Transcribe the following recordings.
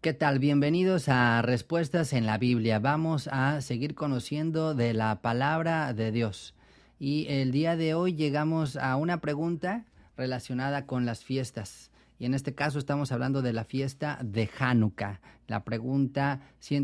¿Qué tal? Bienvenidos a Respuestas en la Biblia. Vamos a seguir conociendo de la palabra de Dios. Y el día de hoy llegamos a una pregunta relacionada con las fiestas. Y en este caso estamos hablando de la fiesta de Hanukkah. La pregunta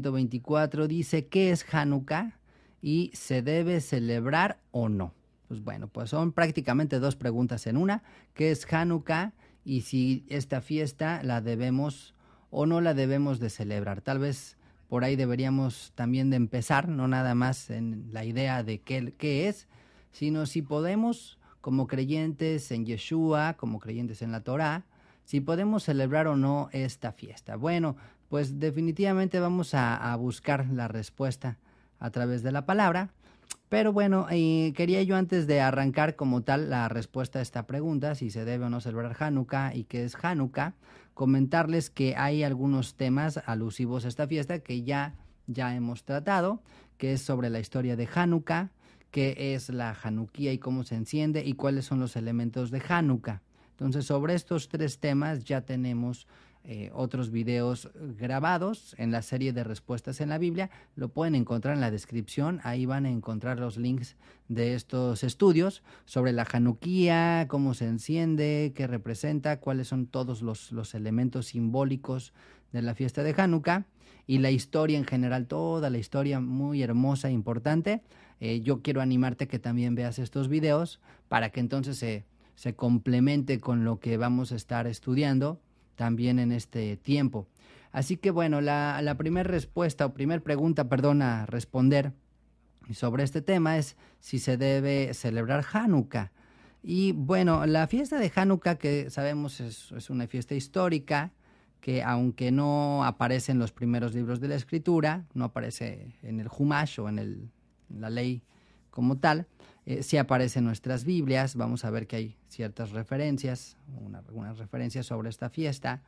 124 dice, ¿qué es Hanukkah? ¿Y se debe celebrar o no? Pues bueno, pues son prácticamente dos preguntas en una. ¿Qué es Hanukkah? Y si esta fiesta la debemos o no la debemos de celebrar. Tal vez por ahí deberíamos también de empezar, no nada más en la idea de qué es, sino si podemos, como creyentes en Yeshua, como creyentes en la Torá, si podemos celebrar o no esta fiesta. Bueno, pues definitivamente vamos a buscar la respuesta a través de la palabra. Pero bueno, quería yo antes de arrancar como tal la respuesta a esta pregunta, si se debe o no celebrar Hanukkah y qué es Hanukkah, comentarles que hay algunos temas alusivos a esta fiesta que ya hemos tratado, que es sobre la historia de Hanukkah, qué es la Hanukkía y cómo se enciende y cuáles son los elementos de Hanukkah. Entonces, sobre estos tres temas ya tenemos otros videos grabados en la serie de respuestas en la Biblia. Lo pueden encontrar en la descripción. Ahí van a encontrar los links de estos estudios sobre la Hanukkía, cómo se enciende, qué representa, cuáles son todos los elementos simbólicos de la fiesta de Hanukkah y la historia en general, toda la historia muy hermosa e importante. Yo quiero animarte a que también veas estos videos para que entonces se complemente con lo que vamos a estar estudiando también en este tiempo. Así que bueno, la primera respuesta o primera pregunta, perdón, a responder sobre este tema es si se debe celebrar Hanukkah. Y bueno, la fiesta de Hanukkah, que sabemos es una fiesta histórica, que aunque no aparece en los primeros libros de la escritura, no aparece en el Humash o en la ley como tal, sí aparece en nuestras Biblias. Vamos a ver que hay ciertas referencias, algunas referencias sobre esta fiesta,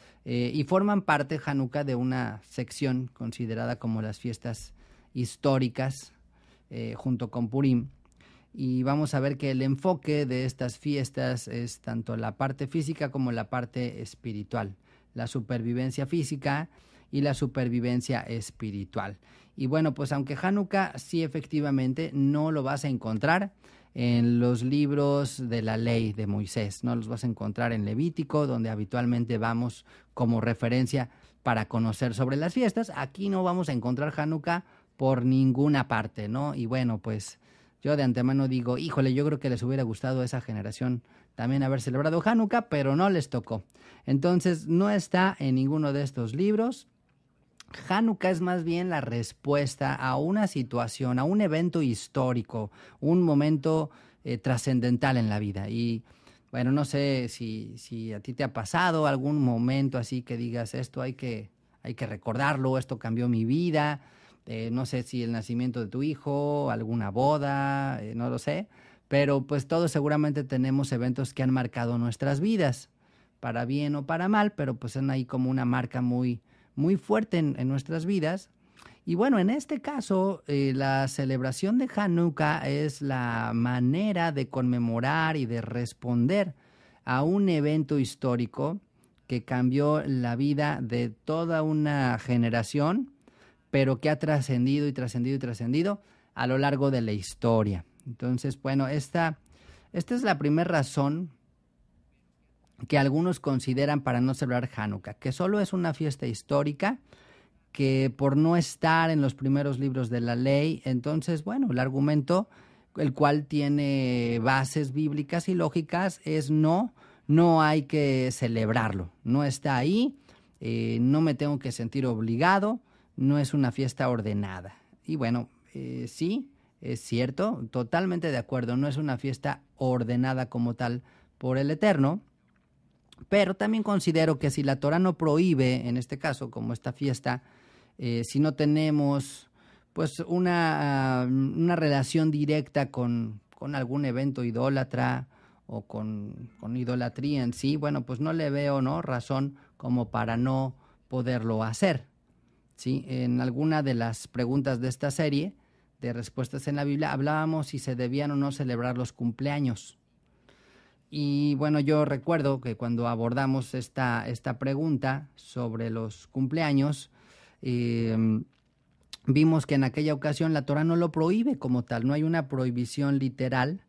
y forman parte Hanukkah de una sección considerada como las fiestas históricas, junto con Purim. Y vamos a ver que el enfoque de estas fiestas es tanto la parte física como la parte espiritual, la supervivencia física y la supervivencia espiritual. Y bueno, pues aunque Hanukkah sí efectivamente no lo vas a encontrar en los libros de la ley de Moisés, no los vas a encontrar en Levítico, donde habitualmente vamos como referencia para conocer sobre las fiestas. Aquí no vamos a encontrar Hanukkah por ninguna parte, ¿no? Y bueno, pues yo de antemano digo, híjole, yo creo que les hubiera gustado a esa generación también haber celebrado Hanukkah, pero no les tocó. Entonces no está en ninguno de estos libros. Hanukkah es más bien la respuesta a una situación, a un evento histórico, un momento trascendental en la vida. Y bueno, no sé si a ti te ha pasado algún momento así que digas, esto hay que recordarlo, esto cambió mi vida. No sé si el nacimiento de tu hijo, alguna boda, no lo sé. Pero pues todos seguramente tenemos eventos que han marcado nuestras vidas, para bien o para mal, pero pues son ahí como una marca muy fuerte en nuestras vidas. Y bueno, en este caso, la celebración de Hanukkah es la manera de conmemorar y de responder a un evento histórico que cambió la vida de toda una generación, pero que ha trascendido y trascendido y trascendido a lo largo de la historia. Entonces, bueno, esta es la primera razón que algunos consideran para no celebrar Hanukkah, que solo es una fiesta histórica, que por no estar en los primeros libros de la ley, entonces, bueno, el argumento, el cual tiene bases bíblicas y lógicas, es no hay que celebrarlo, no está ahí, no me tengo que sentir obligado, no es una fiesta ordenada. Y bueno, sí, es cierto, totalmente de acuerdo, no es una fiesta ordenada como tal por el Eterno, pero también considero que si la Torah no prohíbe, en este caso, como esta fiesta, si no tenemos pues una relación directa con algún evento idólatra o con idolatría en sí, bueno, pues no le veo, ¿no?, razón como para no poderlo hacer, ¿sí? En alguna de las preguntas de esta serie de respuestas en la Biblia hablábamos si se debían o no celebrar los cumpleaños. Y bueno, yo recuerdo que cuando abordamos esta pregunta sobre los cumpleaños, eh, vimos que en aquella ocasión la Torah no lo prohíbe como tal, no hay una prohibición literal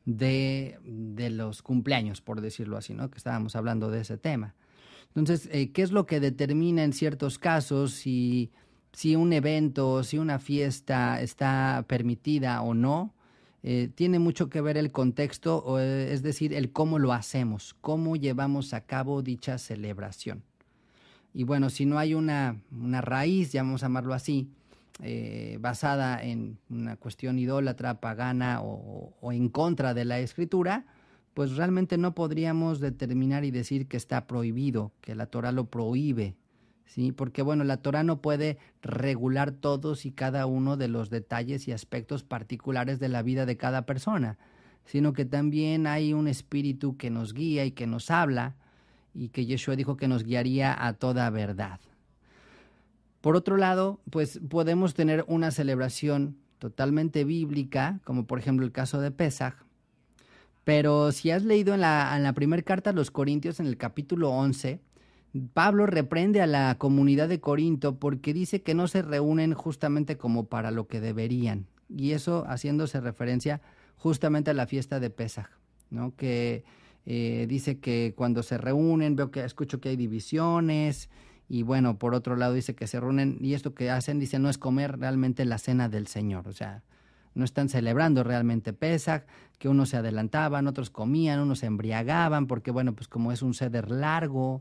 de los cumpleaños, por decirlo así, ¿no? Que estábamos hablando de ese tema. Entonces, ¿qué es lo que determina en ciertos casos si un evento, si una fiesta está permitida o no? Tiene mucho que ver el contexto, es decir, el cómo lo hacemos, cómo llevamos a cabo dicha celebración. Y bueno, si no hay una raíz, ya vamos a llamarlo así, basada en una cuestión idólatra, pagana o en contra de la escritura, pues realmente no podríamos determinar y decir que está prohibido, que la Torah lo prohíbe, ¿sí? Porque bueno, la Torah no puede regular todos y cada uno de los detalles y aspectos particulares de la vida de cada persona, sino que también hay un espíritu que nos guía y que nos habla, y que Yeshua dijo que nos guiaría a toda verdad. Por otro lado, pues podemos tener una celebración totalmente bíblica, como por ejemplo el caso de Pesaj, pero si has leído en la primera carta a los Corintios, en el capítulo 11, Pablo reprende a la comunidad de Corinto porque dice que no se reúnen justamente como para lo que deberían, y eso haciéndose referencia justamente a la fiesta de Pesaj, ¿no? Que dice que cuando se reúnen, escucho que hay divisiones, y bueno, por otro lado dice que se reúnen, y esto que hacen, dice, no es comer realmente la cena del Señor, o sea, no están celebrando realmente Pesaj, que unos se adelantaban, otros comían, unos se embriagaban, porque bueno, pues como es un ceder largo,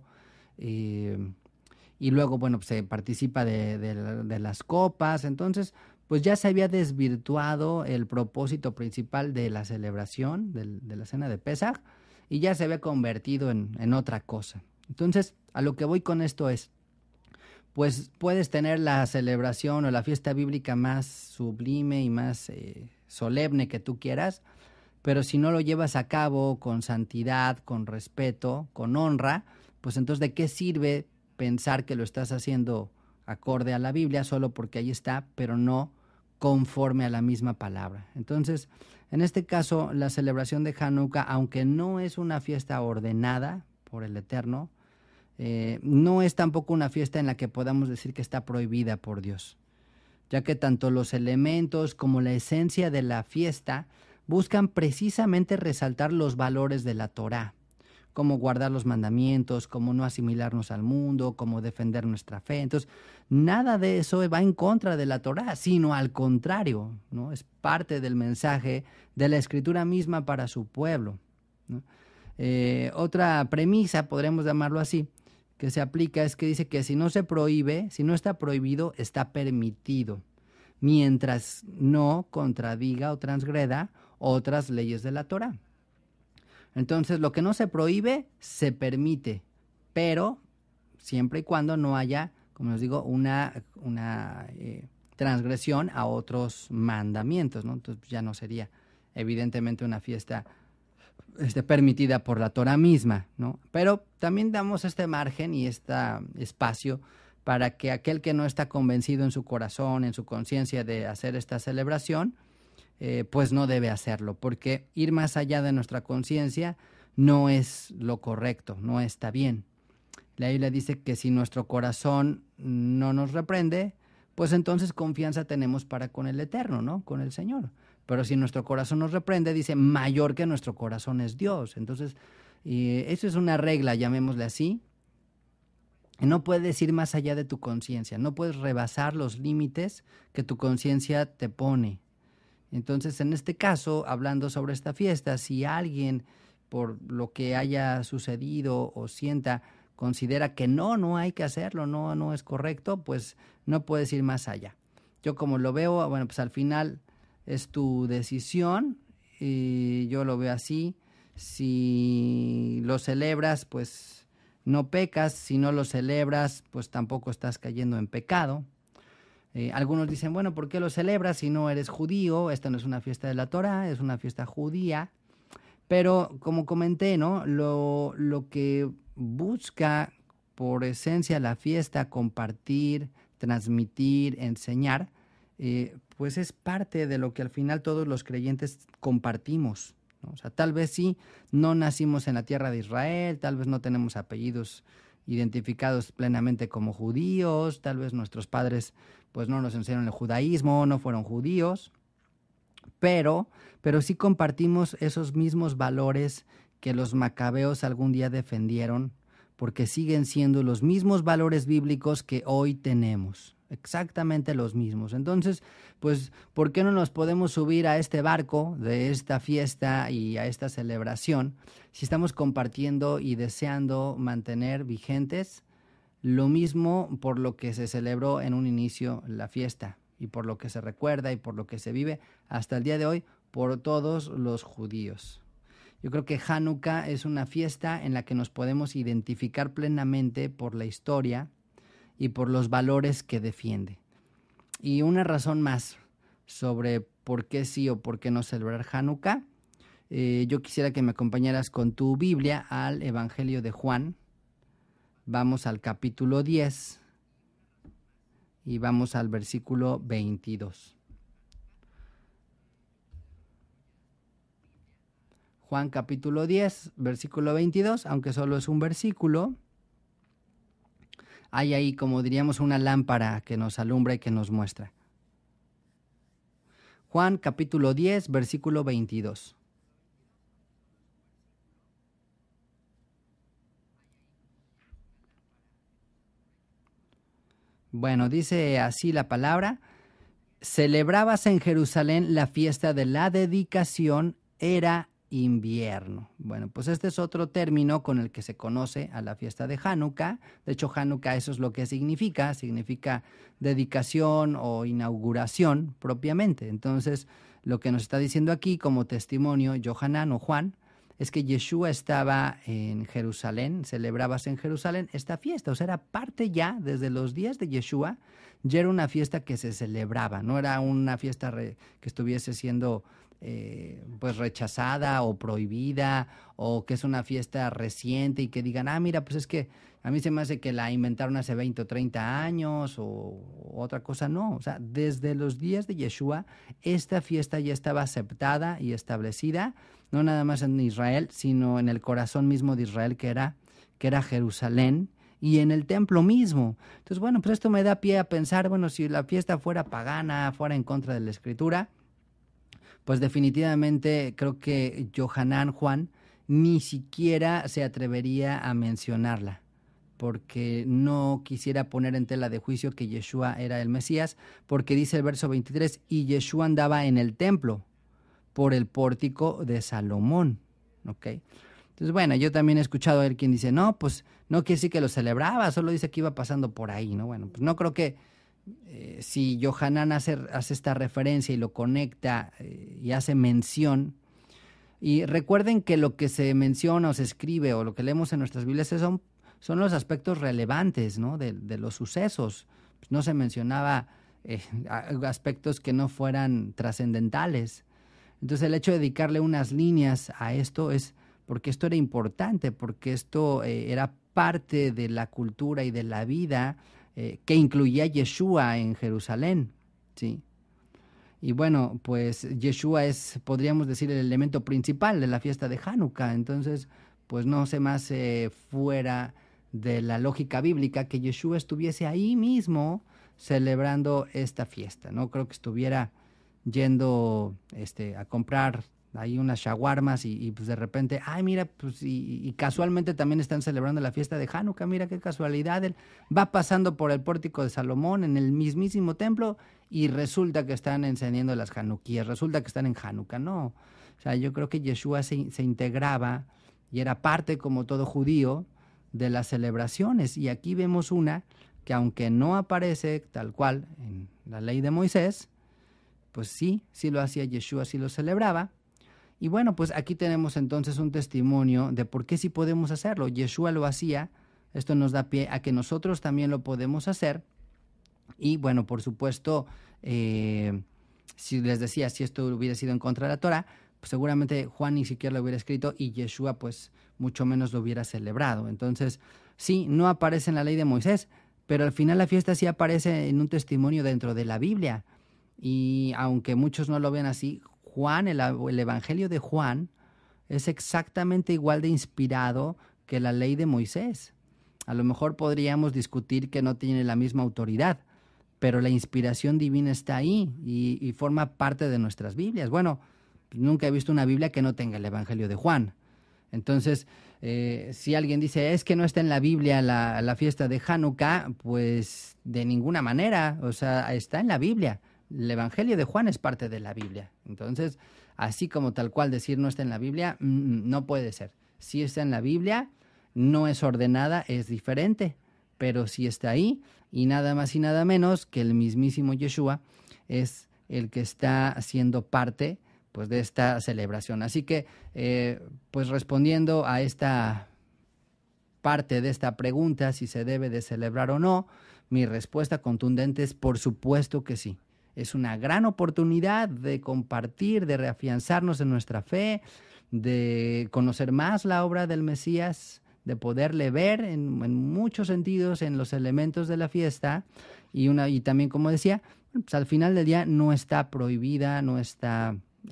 eh, y luego, bueno, pues se participa de las copas, entonces, pues ya se había desvirtuado el propósito principal de la celebración de la cena de Pesaj, y ya se había convertido en otra cosa. Entonces, a lo que voy con esto es, pues puedes tener la celebración o la fiesta bíblica más sublime y más solemne que tú quieras, pero si no lo llevas a cabo con santidad, con respeto, con honra, pues entonces ¿de qué sirve pensar que lo estás haciendo acorde a la Biblia solo porque ahí está, pero no conforme a la misma palabra? Entonces, en este caso, la celebración de Hanukkah, aunque no es una fiesta ordenada por el Eterno, no es tampoco una fiesta en la que podamos decir que está prohibida por Dios, ya que tanto los elementos como la esencia de la fiesta buscan precisamente resaltar los valores de la Torá, como guardar los mandamientos, como no asimilarnos al mundo, como defender nuestra fe. Entonces, nada de eso va en contra de la Torá, sino al contrario, ¿no? Es parte del mensaje de la Escritura misma para su pueblo, ¿no? Otra premisa, podremos llamarlo así, que se aplica es que dice que si no se prohíbe, si no está prohibido, está permitido, mientras no contradiga o transgreda otras leyes de la Torá. Entonces, lo que no se prohíbe, se permite, pero siempre y cuando no haya, como les digo, una transgresión a otros mandamientos, ¿no? Entonces ya no sería evidentemente una fiesta permitida por la Torah misma, ¿no? Pero también damos este margen y este espacio para que aquel que no está convencido en su corazón, en su conciencia de hacer esta celebración, pues no debe hacerlo, porque ir más allá de nuestra conciencia no es lo correcto, no está bien. La Biblia dice que si nuestro corazón no nos reprende, pues entonces confianza tenemos para con el Eterno, ¿no? Con el Señor. Pero si nuestro corazón nos reprende, dice, mayor que nuestro corazón es Dios. Entonces, eso es una regla, llamémosle así. No puedes ir más allá de tu conciencia, no puedes rebasar los límites que tu conciencia te pone. Entonces, en este caso, hablando sobre esta fiesta, si alguien, por lo que haya sucedido o sienta, considera que no hay que hacerlo, no es correcto, pues no puedes ir más allá. Yo como lo veo, bueno, pues al final es tu decisión y yo lo veo así. Si lo celebras, pues no pecas; si no lo celebras, pues tampoco estás cayendo en pecado. Algunos dicen, bueno, ¿por qué lo celebras si no eres judío? Esta no es una fiesta de la Torá, es una fiesta judía. Pero como comenté, ¿no? Lo que busca por esencia la fiesta, compartir, transmitir, enseñar, pues es parte de lo que al final todos los creyentes compartimos, ¿no? O sea, tal vez sí, no nacimos en la tierra de Israel, tal vez no tenemos apellidos identificados plenamente como judíos, tal vez nuestros padres pues no nos enseñaron el judaísmo, no fueron judíos, pero, pero sí compartimos esos mismos valores que los macabeos algún día defendieron, porque siguen siendo los mismos valores bíblicos que hoy tenemos, exactamente los mismos. Entonces, pues, ¿por qué no nos podemos subir a este barco de esta fiesta y a esta celebración si estamos compartiendo y deseando mantener vigentes lo mismo por lo que se celebró en un inicio la fiesta y por lo que se recuerda y por lo que se vive hasta el día de hoy por todos los judíos? Yo creo que Hanukkah es una fiesta en la que nos podemos identificar plenamente por la historia y por los valores que defiende. Y una razón más sobre por qué sí o por qué no celebrar Hanukkah, yo quisiera que me acompañaras con tu Biblia al Evangelio de Juan. Vamos al capítulo 10 y vamos al versículo 22. Juan capítulo 10, versículo 22, aunque solo es un versículo, hay ahí, como diríamos, una lámpara que nos alumbra y que nos muestra. Juan capítulo 10, versículo 22. Bueno, dice así la palabra: celebrábase en Jerusalén la fiesta de la dedicación, era invierno. Bueno, pues este es otro término con el que se conoce a la fiesta de Hanukkah. De hecho, Hanukkah eso es lo que significa dedicación o inauguración propiamente. Entonces, lo que nos está diciendo aquí como testimonio Yohanan o Juan es que Yeshua estaba en Jerusalén, celebrábase en Jerusalén esta fiesta, o sea, era parte ya, desde los días de Yeshua, ya era una fiesta que se celebraba, no era una fiesta que estuviese siendo pues rechazada o prohibida, o que es una fiesta reciente y que digan, mira, pues es que a mí se me hace que la inventaron hace 20 o 30 años o otra cosa. No, o sea, desde los días de Yeshua, esta fiesta ya estaba aceptada y establecida, no nada más en Israel, sino en el corazón mismo de Israel, que era Jerusalén, y en el templo mismo. Entonces, bueno, pues esto me da pie a pensar, bueno, si la fiesta fuera pagana, fuera en contra de la Escritura, pues definitivamente creo que Yohanan Juan ni siquiera se atrevería a mencionarla, porque no quisiera poner en tela de juicio que Yeshua era el Mesías, porque dice el verso 23, y Yeshua andaba en el templo por el pórtico de Salomón, ¿ok? Entonces, bueno, yo también he escuchado a él quien dice, no, pues no quiere decir que lo celebraba, solo dice que iba pasando por ahí, ¿no? Bueno, pues no creo que si Yohanan hace esta referencia y lo conecta y hace mención. Y recuerden que lo que se menciona o se escribe o lo que leemos en nuestras Biblias son los aspectos relevantes, ¿no? de los sucesos. No se mencionaba aspectos que no fueran trascendentales. Entonces el hecho de dedicarle unas líneas a esto es porque esto era importante, porque esto era parte de la cultura y de la vida que incluía Yeshua en Jerusalén, ¿sí? Y bueno, pues Yeshua es, podríamos decir, el elemento principal de la fiesta de Hanukkah. Entonces, pues no se me hace fuera de la lógica bíblica que Yeshua estuviese ahí mismo celebrando esta fiesta. No creo que estuviera yendo a comprar ahí unas shawarmas y pues de repente, mira, pues y casualmente también están celebrando la fiesta de Hanukkah, mira qué casualidad, él va pasando por el pórtico de Salomón en el mismísimo templo y resulta que están encendiendo las Hanukkías, resulta que están en Hanukkah. No, o sea, yo creo que Yeshua se integraba y era parte, como todo judío, de las celebraciones, y aquí vemos una que aunque no aparece tal cual en la ley de Moisés, pues sí lo hacía Yeshua, sí lo celebraba. Y bueno, pues aquí tenemos entonces un testimonio de por qué sí podemos hacerlo. Yeshua lo hacía, esto nos da pie a que nosotros también lo podemos hacer. Y bueno, por supuesto, si les decía, si esto hubiera sido en contra de la Torah, pues seguramente Juan ni siquiera lo hubiera escrito y Yeshua pues mucho menos lo hubiera celebrado. Entonces, sí, no aparece en la ley de Moisés, pero al final la fiesta sí aparece en un testimonio dentro de la Biblia. Y aunque muchos no lo vean así, Juan, el Evangelio de Juan, es exactamente igual de inspirado que la ley de Moisés. A lo mejor podríamos discutir que no tiene la misma autoridad, pero la inspiración divina está ahí y forma parte de nuestras Biblias. Bueno, nunca he visto una Biblia que no tenga el Evangelio de Juan. Entonces, si alguien dice, es que no está en la Biblia la fiesta de Hanukkah, pues de ninguna manera, o sea, está en la Biblia. El Evangelio de Juan es parte de la Biblia. Entonces, así como tal cual decir no está en la Biblia, no puede ser. Si está en la Biblia, no es ordenada, es diferente, pero sí está ahí, y nada más y nada menos que el mismísimo Yeshua es el que está haciendo parte pues de esta celebración. Así que, pues respondiendo a esta parte de esta pregunta, si se debe de celebrar o no, mi respuesta contundente es por supuesto que sí. Es una gran oportunidad de compartir, de reafianzarnos en nuestra fe, de conocer más la obra del Mesías, de poderle ver en muchos sentidos en los elementos de la fiesta y también, como decía, pues al final del día no está prohibida, no está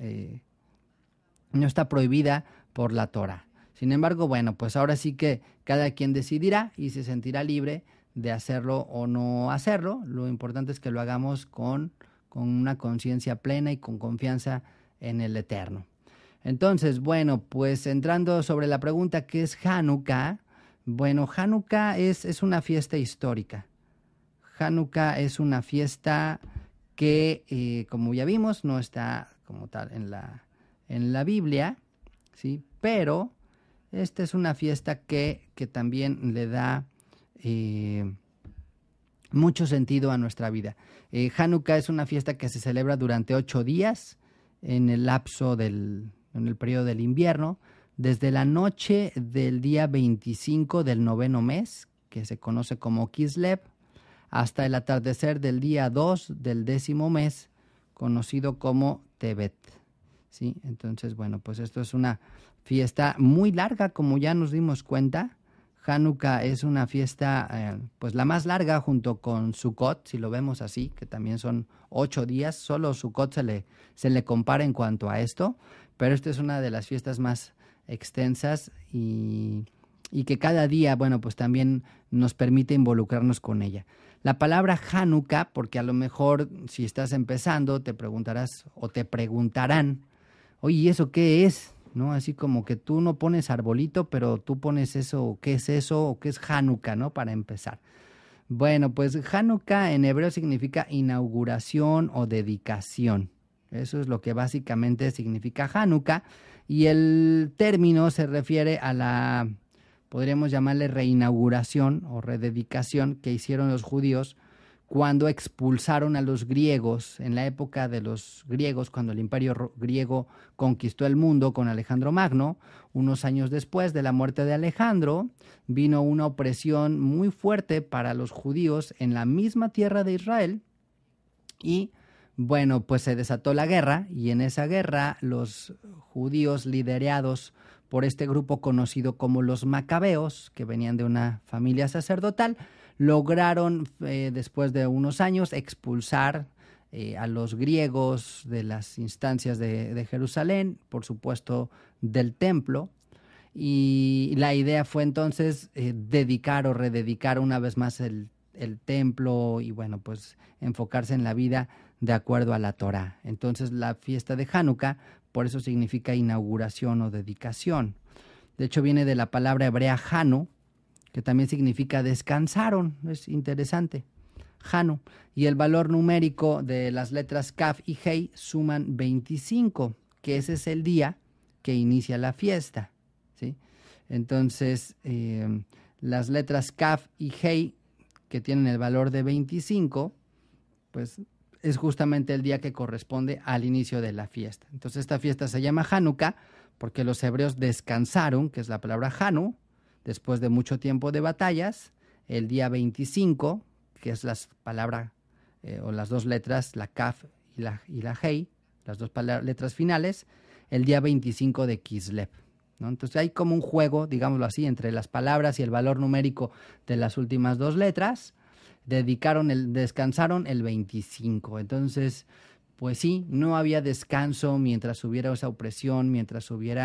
prohibida por la Torah. Sin embargo, bueno, pues ahora sí que cada quien decidirá y se sentirá libre de hacerlo o no hacerlo. Lo importante es que lo hagamos con una conciencia plena y con confianza en el Eterno. Entonces, bueno, pues entrando sobre la pregunta ¿qué es Hanukkah? Bueno, Hanukkah es una fiesta histórica. Hanukkah es una fiesta que, como ya vimos, no está como tal en la Biblia, ¿sí? Pero esta es una fiesta que también le da mucho sentido a nuestra vida. Hanukkah es una fiesta que se celebra durante 8 días en el lapso en el periodo del invierno, desde la noche del día 25 del 9º mes, que se conoce como Kislev, hasta el atardecer del día 2 del 10º mes, conocido como Tebet. ¿Sí? Entonces, bueno, pues esto es una fiesta muy larga, como ya nos dimos cuenta. Hanukkah es una fiesta, pues la más larga junto con Sukkot, si lo vemos así, que también son 8 días. Solo Sukkot se le compara en cuanto a esto, pero esta es una de las fiestas más extensas y que cada día, bueno, pues también nos permite involucrarnos con ella. La palabra Hanukkah, porque a lo mejor si estás empezando te preguntarás o te preguntarán, oye, ¿y eso qué es? ¿No? Así como que tú no pones arbolito, pero tú pones eso, ¿qué es eso? ¿O qué es Hanukkah, no? Para empezar. Bueno, pues Hanukkah en hebreo significa inauguración o dedicación. Eso es lo que básicamente significa Hanukkah. Y el término se refiere a la, podríamos llamarle reinauguración o rededicación que hicieron los judíos cuando expulsaron a los griegos, en la época de los griegos, cuando el imperio griego conquistó el mundo con Alejandro Magno. Unos años después de la muerte de Alejandro, vino una opresión muy fuerte para los judíos en la misma tierra de Israel y, bueno, pues se desató la guerra y en esa guerra los judíos liderados por este grupo conocido como los macabeos, que venían de una familia sacerdotal, lograron, después de unos años, expulsar a los griegos de las instancias de Jerusalén, por supuesto del templo, y la idea fue entonces dedicar o rededicar una vez más el templo y bueno, pues enfocarse en la vida de acuerdo a la Torá. Entonces la fiesta de Hanukkah, por eso significa inauguración o dedicación. De hecho viene de la palabra hebrea Hanu, que también significa descansaron. Es interesante. Hanu. Y el valor numérico de las letras Kaf y Hei suman 25, que ese es el día que inicia la fiesta, ¿sí? Entonces, las letras Kaf y Hei, que tienen el valor de 25, pues es justamente el día que corresponde al inicio de la fiesta. Entonces, esta fiesta se llama Hanukkah porque los hebreos descansaron, que es la palabra Hanu, después de mucho tiempo de batallas, el día 25, que es la palabra o las dos letras, la Kaf y la Hei, las dos letras finales, el día 25 de Kislev, ¿no? Entonces hay como un juego, digámoslo así, entre las palabras y el valor numérico de las últimas dos letras. Descansaron el 25. Entonces, pues sí, no había descanso mientras hubiera esa opresión, mientras hubiera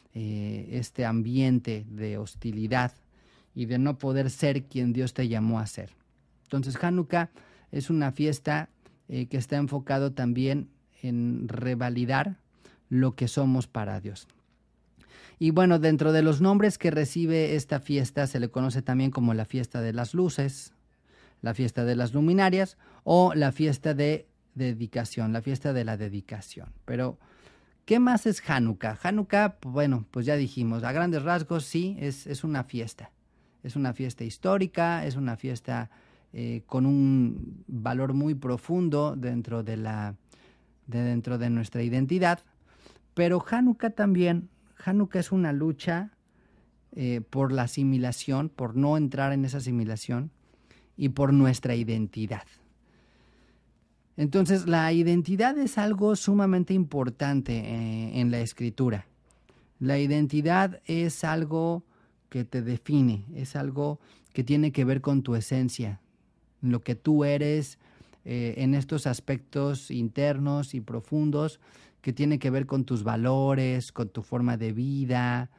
este ambiente de hostilidad y de no poder ser quien Dios te llamó a ser. Entonces Hanukkah es una fiesta que está enfocado también en revalidar lo que somos para Dios. Y bueno, dentro de los nombres que recibe esta fiesta se le conoce también como la fiesta de las luces, la fiesta de las luminarias o la fiesta de dedicación, la fiesta de la dedicación. Pero, ¿qué más es Hanukkah? Hanukkah, bueno, pues ya dijimos, a grandes rasgos sí, es una fiesta. Es una fiesta histórica, es una fiesta con un valor muy profundo dentro de nuestra identidad. Pero Hanukkah también, Hanukkah es una lucha por la asimilación, por no entrar en esa asimilación y por nuestra identidad. Entonces, la identidad es algo sumamente importante en la Escritura. La identidad es algo que te define, es algo que tiene que ver con tu esencia, lo que tú eres en estos aspectos internos y profundos que tiene que ver con tus valores, con tu forma de vida,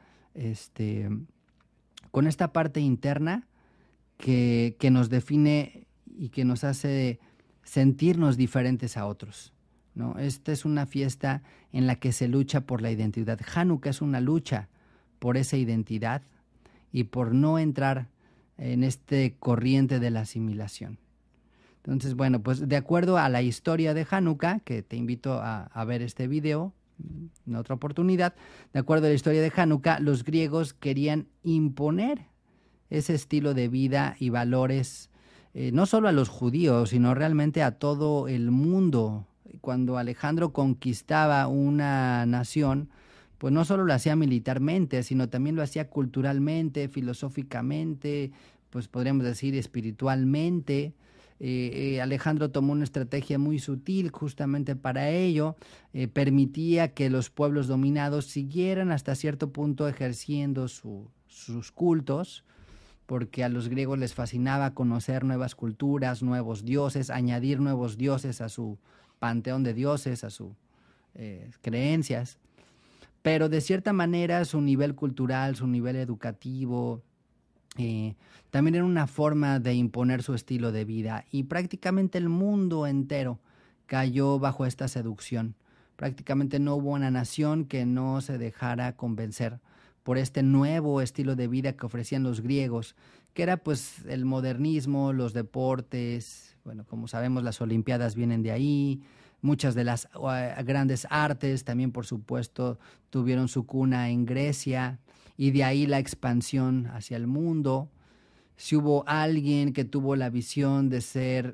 con esta parte interna que nos define y que nos hace sentirnos diferentes a otros, ¿no? Esta es una fiesta en la que se lucha por la identidad. Hanukkah es una lucha por esa identidad y por no entrar en este corriente de la asimilación. Entonces, bueno, pues de acuerdo a la historia de Hanukkah, que te invito a ver este video en otra oportunidad, de acuerdo a la historia de Hanukkah, los griegos querían imponer ese estilo de vida y valores, no solo a los judíos, sino realmente a todo el mundo. Cuando Alejandro conquistaba una nación, pues no solo lo hacía militarmente, sino también lo hacía culturalmente, filosóficamente, pues podríamos decir espiritualmente. Alejandro tomó una estrategia muy sutil justamente para ello, permitía que los pueblos dominados siguieran hasta cierto punto ejerciendo sus cultos, porque a los griegos les fascinaba conocer nuevas culturas, nuevos dioses, añadir nuevos dioses a su panteón de dioses, a sus creencias. Pero de cierta manera su nivel cultural, su nivel educativo, también era una forma de imponer su estilo de vida. Y prácticamente el mundo entero cayó bajo esta seducción. Prácticamente no hubo una nación que no se dejara convencer por este nuevo estilo de vida que ofrecían los griegos, que era pues el modernismo, los deportes, bueno, como sabemos las olimpiadas vienen de ahí, muchas de las grandes artes también por supuesto tuvieron su cuna en Grecia y de ahí la expansión hacia el mundo. Si hubo alguien que tuvo la visión de ser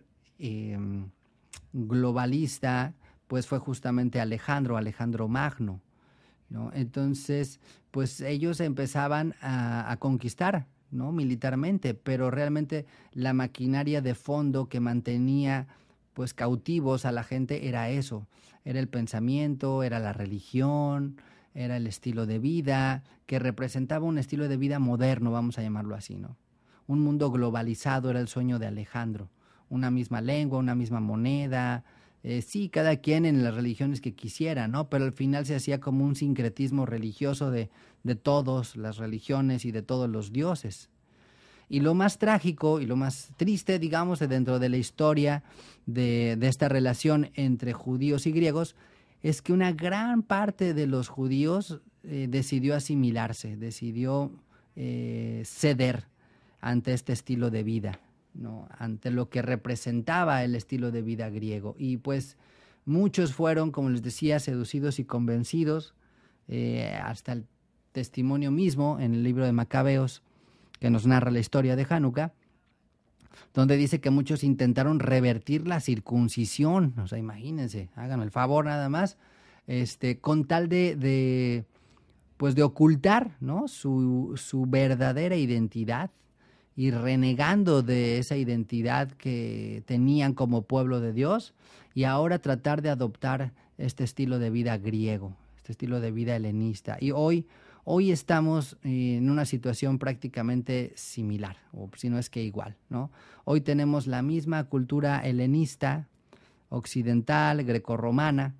globalista, pues fue justamente Alejandro Magno, ¿no? Entonces, pues ellos empezaban a conquistar, ¿no? Militarmente, pero realmente la maquinaria de fondo que mantenía pues cautivos a la gente era eso, era el pensamiento, era la religión, era el estilo de vida, que representaba un estilo de vida moderno, vamos a llamarlo así, ¿no? Un mundo globalizado era el sueño de Alejandro, una misma lengua, una misma moneda, sí, cada quien en las religiones que quisiera, ¿no? Pero al final se hacía como un sincretismo religioso de todas las religiones y de todos los dioses. Y lo más trágico y lo más triste, digamos, dentro de la historia de esta relación entre judíos y griegos, es que una gran parte de los judíos decidió asimilarse, decidió ceder ante este estilo de vida, ¿no? Ante lo que representaba el estilo de vida griego. Y pues muchos fueron, como les decía, seducidos y convencidos, hasta el testimonio mismo en el libro de Macabeos, que nos narra la historia de Hanukkah, donde dice que muchos intentaron revertir la circuncisión, o sea, imagínense, háganme el favor nada más, con tal de ocultar, ¿no? su verdadera identidad y renegando de esa identidad que tenían como pueblo de Dios y ahora tratar de adoptar este estilo de vida griego, este estilo de vida helenista. Y hoy estamos en una situación prácticamente similar, o si no es que igual, ¿no? Hoy tenemos la misma cultura helenista, occidental, grecorromana,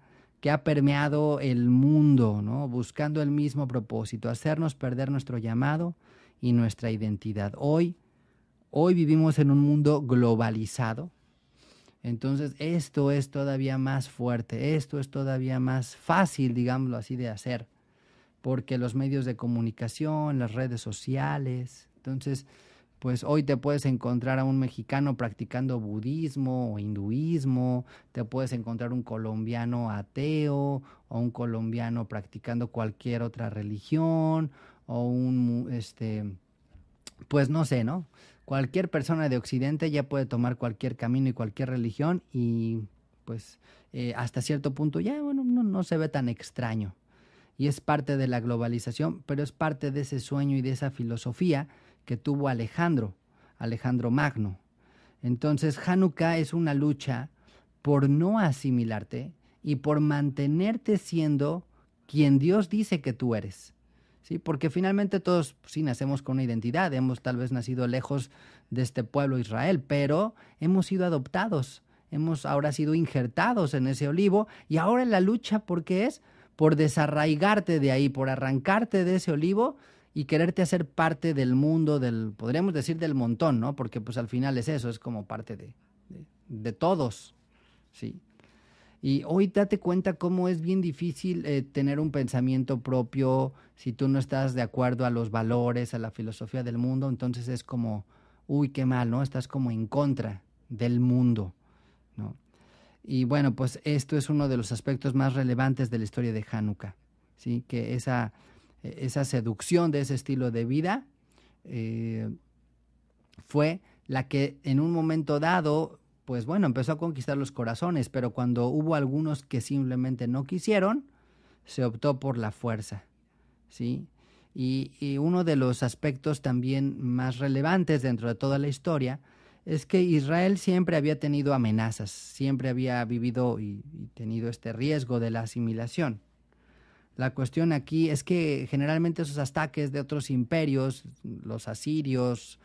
que ha permeado el mundo, ¿no? Buscando el mismo propósito, hacernos perder nuestro llamado y nuestra identidad. Hoy vivimos en un mundo globalizado, entonces esto es todavía más fuerte, esto es todavía más fácil, digámoslo así, de hacer, porque los medios de comunicación, las redes sociales, entonces pues hoy te puedes encontrar a un mexicano practicando budismo o hinduismo, te puedes encontrar un colombiano ateo o un colombiano practicando cualquier otra religión o pues no sé, ¿no? Cualquier persona de Occidente ya puede tomar cualquier camino y cualquier religión y pues hasta cierto punto ya, bueno, no se ve tan extraño. Y es parte de la globalización, pero es parte de ese sueño y de esa filosofía que tuvo Alejandro Magno. Entonces, Hanukkah es una lucha por no asimilarte y por mantenerte siendo quien Dios dice que tú eres. ¿Sí? Porque finalmente todos sí nacemos con una identidad, hemos tal vez nacido lejos de este pueblo Israel, pero hemos sido adoptados, hemos ahora sido injertados en ese olivo y ahora la lucha, ¿por qué es? Por desarraigarte de ahí, por arrancarte de ese olivo y quererte hacer parte del mundo, podríamos decir del montón, ¿no? Porque pues al final es eso, es como parte de todos, ¿sí? Y hoy date cuenta cómo es bien difícil tener un pensamiento propio si tú no estás de acuerdo a los valores, a la filosofía del mundo, entonces es como, uy, qué mal, ¿no? Estás como en contra del mundo, ¿no? Y bueno, pues esto es uno de los aspectos más relevantes de la historia de Hanukkah, ¿sí? Que esa seducción de ese estilo de vida eh, fue la que en un momento dado, pues bueno, empezó a conquistar los corazones, pero cuando hubo algunos que simplemente no quisieron, se optó por la fuerza, ¿sí? Y uno de los aspectos también más relevantes dentro de toda la historia es que Israel siempre había tenido amenazas, siempre había vivido y tenido este riesgo de la asimilación. La cuestión aquí es que generalmente esos ataques de otros imperios, los asirios,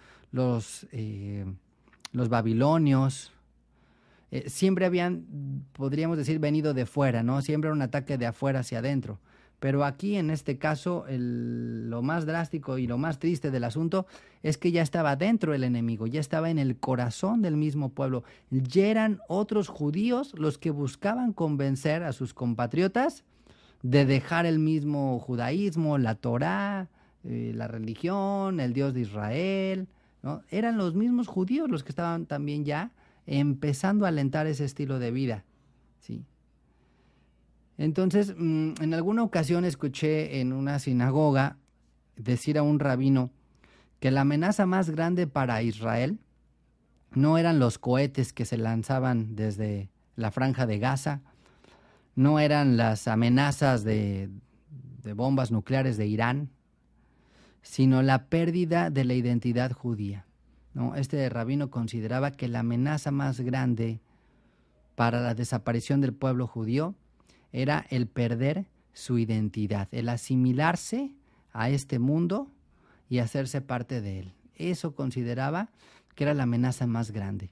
los babilonios, siempre habían, podríamos decir, venido de fuera, ¿no? Siempre era un ataque de afuera hacia adentro. Pero aquí, en este caso, lo más drástico y lo más triste del asunto es que ya estaba dentro el enemigo, ya estaba en el corazón del mismo pueblo. Ya eran otros judíos los que buscaban convencer a sus compatriotas de dejar el mismo judaísmo, la Torá, la religión, el Dios de Israel, ¿no? Eran los mismos judíos los que estaban también ya empezando a alentar ese estilo de vida, ¿sí? Entonces, en alguna ocasión escuché en una sinagoga decir a un rabino que la amenaza más grande para Israel no eran los cohetes que se lanzaban desde la franja de Gaza, no eran las amenazas de bombas nucleares de Irán, sino la pérdida de la identidad judía, ¿no? Este rabino consideraba que la amenaza más grande para la desaparición del pueblo judío era el perder su identidad, el asimilarse a este mundo y hacerse parte de él. Eso consideraba que era la amenaza más grande.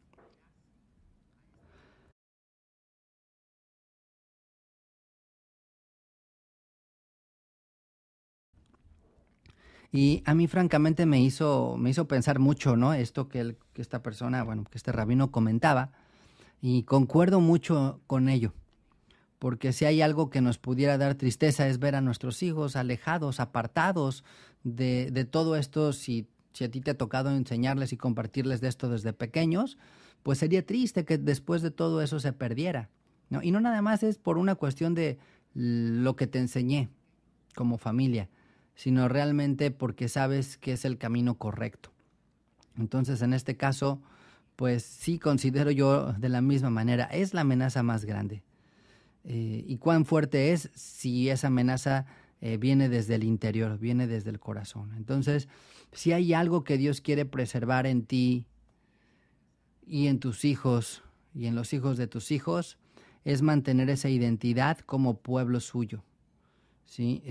Y a mí francamente me hizo pensar mucho, ¿no? Esto que esta persona, bueno, que este rabino comentaba, y concuerdo mucho con ello, porque si hay algo que nos pudiera dar tristeza es ver a nuestros hijos alejados, apartados de todo esto, si a ti te ha tocado enseñarles y compartirles de esto desde pequeños, pues sería triste que después de todo eso se perdiera, ¿no? Y no nada más es por una cuestión de lo que te enseñé como familia, sino realmente porque sabes que es el camino correcto. Entonces, en este caso, pues sí considero yo de la misma manera, es la amenaza más grande. Y cuán fuerte es si esa amenaza viene desde el interior, viene desde el corazón. Entonces, si hay algo que Dios quiere preservar en ti y en tus hijos y en los hijos de tus hijos, es mantener esa identidad como pueblo suyo, ¿sí?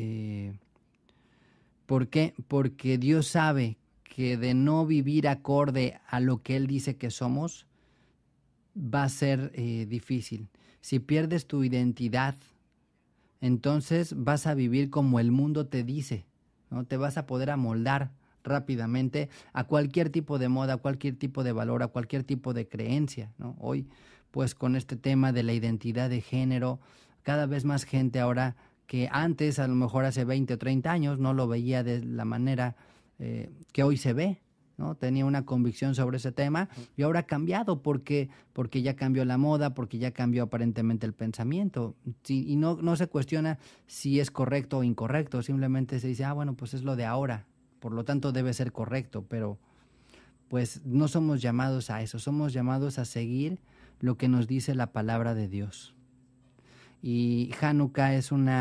¿Por qué? Porque Dios sabe que de no vivir acorde a lo que Él dice que somos, va a ser difícil. Si pierdes tu identidad, entonces vas a vivir como el mundo te dice, ¿no? Te vas a poder amoldar rápidamente a cualquier tipo de moda, a cualquier tipo de valor, a cualquier tipo de creencia, ¿no? Hoy, pues con este tema de la identidad de género, cada vez más gente ahora que antes, a lo mejor hace 20 o 30 años, no lo veía de la manera que hoy se ve, ¿no? Tenía una convicción sobre ese tema y ahora ha cambiado porque ya cambió la moda, porque ya cambió aparentemente el pensamiento. Sí, y no se cuestiona si es correcto o incorrecto, simplemente se dice, bueno, pues es lo de ahora, por lo tanto debe ser correcto, pero pues no somos llamados a eso, somos llamados a seguir lo que nos dice la palabra de Dios. Y Hanukkah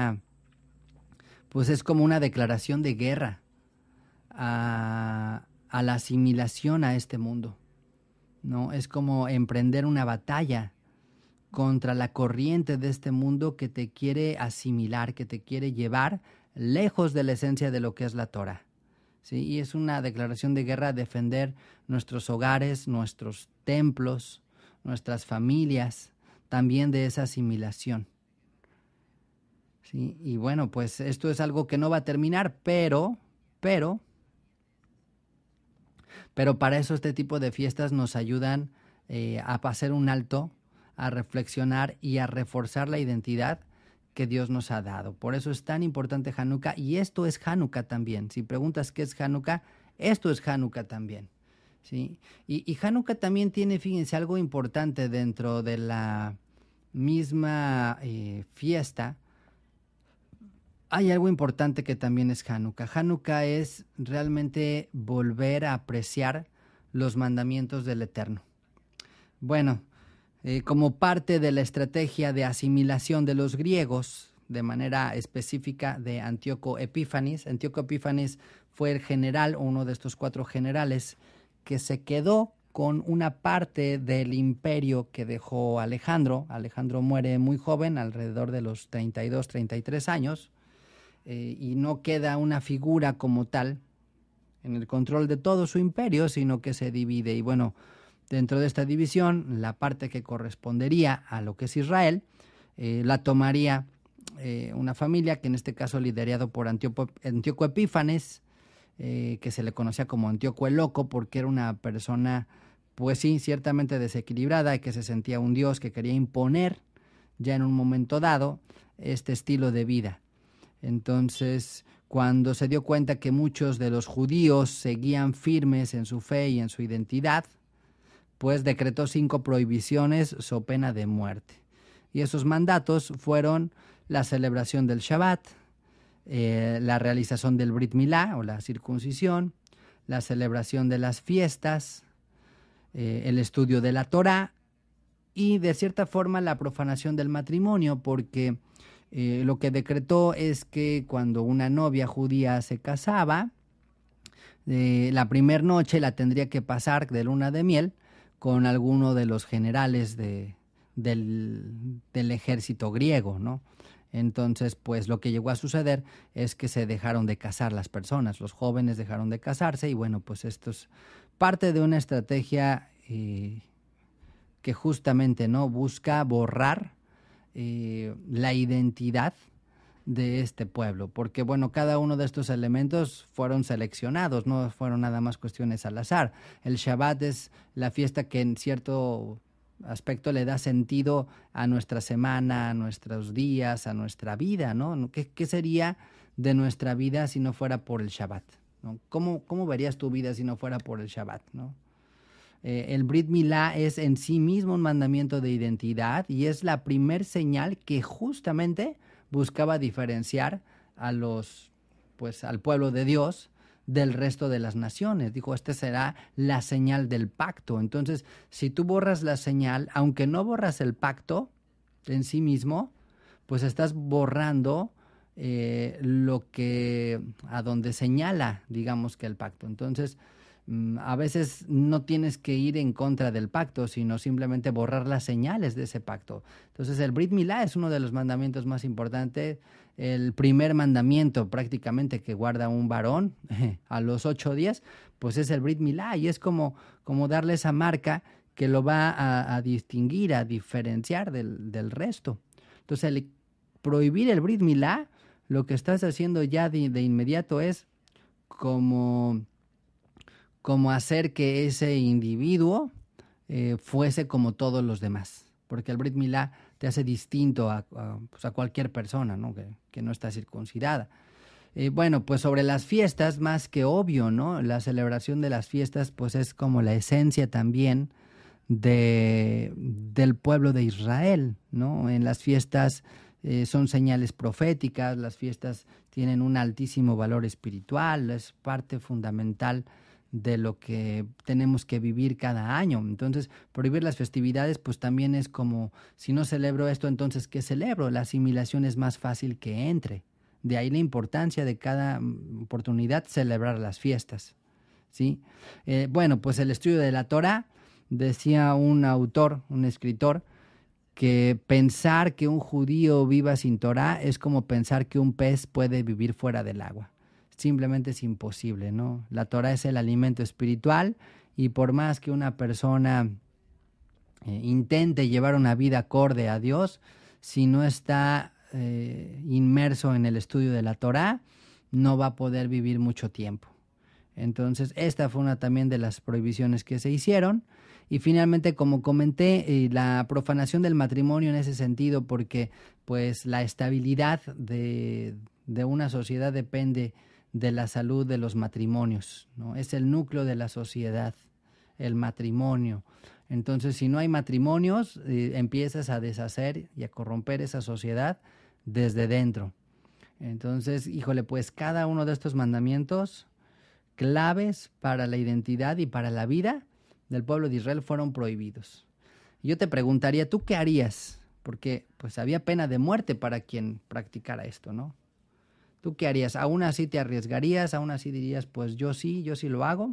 pues es como una declaración de guerra a la asimilación a este mundo, ¿no? Es como emprender una batalla contra la corriente de este mundo que te quiere asimilar, que te quiere llevar lejos de la esencia de lo que es la Torah, ¿sí? Y es una declaración de guerra a defender nuestros hogares, nuestros templos, nuestras familias, también de esa asimilación, ¿sí? Y bueno, pues esto es algo que no va a terminar, pero para eso este tipo de fiestas nos ayudan a hacer un alto, a reflexionar y a reforzar la identidad que Dios nos ha dado. Por eso es tan importante Hanukkah, y esto es Hanukkah también. Si preguntas qué es Hanukkah, esto es Hanukkah también, ¿sí? Y Hanukkah también tiene, fíjense, algo importante dentro de la misma fiesta. Hay algo importante que también es Hanukkah. Hanukkah es realmente volver a apreciar los mandamientos del Eterno. Bueno, como parte de la estrategia de asimilación de los griegos, de manera específica de Antíoco Epífanes. Antíoco Epífanes fue el general, uno de estos 4 generales, que se quedó con una parte del imperio que dejó Alejandro. Alejandro muere muy joven, alrededor de los 32, 33 años. Y no queda una figura como tal en el control de todo su imperio, sino que se divide. Y bueno, dentro de esta división, la parte que correspondería a lo que es Israel, la tomaría una familia que en este caso liderado por Antíoco Epífanes, que se le conocía como Antíoco el Loco, porque era una persona, pues sí, ciertamente desequilibrada y que se sentía un dios que quería imponer ya en un momento dado este estilo de vida. Entonces, cuando se dio cuenta que muchos de los judíos seguían firmes en su fe y en su identidad, pues decretó 5 prohibiciones so pena de muerte. Y esos mandatos fueron la celebración del Shabbat, la realización del Brit Milá o la circuncisión, la celebración de las fiestas, el estudio de la Torá y de cierta forma la profanación del matrimonio, porque lo que decretó es que cuando una novia judía se casaba, la primera noche la tendría que pasar de luna de miel con alguno de los generales del ejército griego, ¿no? Entonces, pues lo que llegó a suceder es que se dejaron de casar las personas, los jóvenes dejaron de casarse y bueno, pues esto es parte de una estrategia que justamente no busca borrar la identidad de este pueblo, porque bueno, cada uno de estos elementos fueron seleccionados, no fueron nada más cuestiones al azar. El Shabbat es la fiesta que en cierto aspecto le da sentido a nuestra semana, a nuestros días, a nuestra vida, ¿no? ¿Qué sería de nuestra vida si no fuera por el Shabbat, ¿no? ¿Cómo verías tu vida si no fuera por el Shabbat, ¿no? El Brit Milá es en sí mismo un mandamiento de identidad y es la primer señal que justamente buscaba diferenciar al pueblo de Dios del resto de las naciones. Dijo, esta será la señal del pacto. Entonces, si tú borras la señal, aunque no borras el pacto en sí mismo, pues estás borrando a donde señala, digamos, que el pacto. Entonces, a veces no tienes que ir en contra del pacto, sino simplemente borrar las señales de ese pacto. Entonces el Brit Milá es uno de los mandamientos más importantes, el primer mandamiento prácticamente que guarda un varón a los 8 días, pues es el Brit Milá y es como darle esa marca que lo va a distinguir, a diferenciar del resto. Entonces, el prohibir el Brit Milá, lo que estás haciendo ya de inmediato es como, como hacer que ese individuo fuese como todos los demás. Porque el Brit Milá te hace distinto pues a cualquier persona, ¿no? Que no está circuncidada. Bueno, pues sobre las fiestas, más que obvio, ¿no? La celebración de las fiestas, pues es como la esencia también del pueblo de Israel, ¿no? En las fiestas son señales proféticas, las fiestas tienen un altísimo valor espiritual, es parte fundamental de lo que tenemos que vivir cada año. Entonces, prohibir las festividades, pues también es como, si no celebro esto, entonces, ¿qué celebro? La asimilación es más fácil que entre. De ahí la importancia de cada oportunidad celebrar las fiestas, ¿sí? Bueno, pues el estudio de la Torá, decía un autor, un escritor, que pensar que un judío viva sin Torá es como pensar que un pez puede vivir fuera del agua. Simplemente es imposible, ¿no? La Torá es el alimento espiritual y por más que una persona intente llevar una vida acorde a Dios, si no está inmerso en el estudio de la Torá, no va a poder vivir mucho tiempo. Entonces, esta fue una también de las prohibiciones que se hicieron. Y finalmente, como comenté, la profanación del matrimonio en ese sentido, porque pues la estabilidad de una sociedad depende de la salud de los matrimonios, ¿no? Es el núcleo de la sociedad, el matrimonio. Entonces, si no hay matrimonios, empiezas a deshacer y a corromper esa sociedad desde dentro. Entonces, híjole, pues cada uno de estos mandamientos claves para la identidad y para la vida del pueblo de Israel fueron prohibidos. Yo te preguntaría, ¿tú qué harías? Porque pues había pena de muerte para quien practicara esto, ¿no? ¿Tú qué harías? ¿Aún así te arriesgarías? ¿Aún así dirías, pues yo sí lo hago?